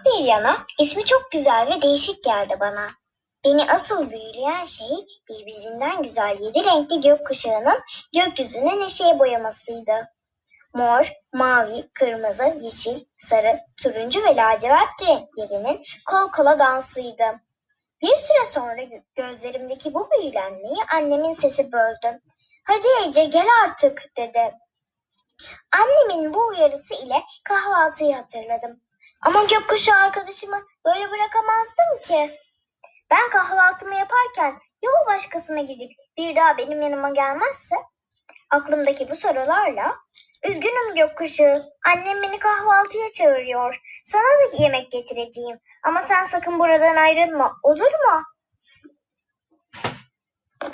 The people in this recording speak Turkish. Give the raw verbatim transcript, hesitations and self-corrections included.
bir yana ismi çok güzel ve değişik geldi bana. Beni asıl büyüleyen şey birbirinden güzel yedi renkli gökkuşağının gökyüzüne neşeye boyamasıydı. Mor, mavi, kırmızı, yeşil, sarı, turuncu ve lacivert renklerinin kol kola dansıydı. Bir süre sonra gözlerimdeki bu büyülenmeyi annemin sesi böldü. "Hadi Ece, gel artık," dedi. Annemin bu uyarısı ile kahvaltıyı hatırladım. Ama gökkuşağı arkadaşımı böyle bırakamazdım ki. Ben kahvaltımı yaparken yol başkasına gidip bir daha benim yanıma gelmezse, aklımdaki bu sorularla, "Üzgünüm gökkuşağı, annem beni kahvaltıya çağırıyor. Sana da yemek getireceğim ama sen sakın buradan ayrılma, olur mu?"